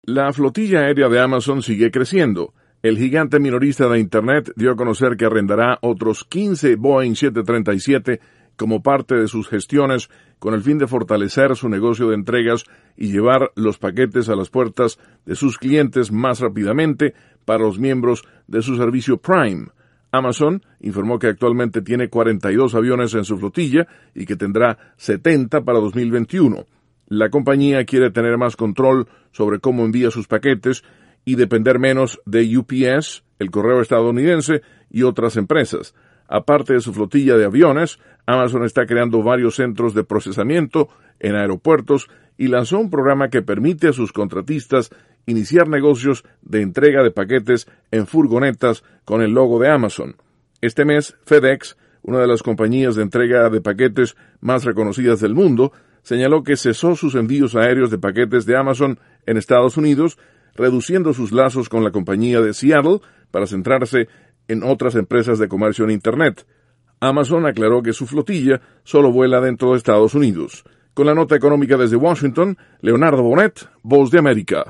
La flotilla aérea de Amazon sigue creciendo. El gigante minorista de Internet dio a conocer que arrendará otros 15 Boeing 737 como parte de sus gestiones con el fin de fortalecer su negocio de entregas y llevar los paquetes a las puertas de sus clientes más rápidamente para los miembros de su servicio Prime. Amazon informó que actualmente tiene 42 aviones en su flotilla y que tendrá 70 para 2021. La compañía quiere tener más control sobre cómo envía sus paquetes y depender menos de UPS, el correo estadounidense y otras empresas. Aparte de su flotilla de aviones, Amazon está creando varios centros de procesamiento en aeropuertos y lanzó un programa que permite a sus contratistas iniciar negocios de entrega de paquetes en furgonetas con el logo de Amazon. Este mes, FedEx, una de las compañías de entrega de paquetes más reconocidas del mundo, señaló que cesó sus envíos aéreos de paquetes de Amazon en Estados Unidos, reduciendo sus lazos con la compañía de Seattle para centrarse en otras empresas de comercio en Internet. Amazon aclaró que su flotilla solo vuela dentro de Estados Unidos. Con la nota económica desde Washington, Leonardo Bonet, Voz de América.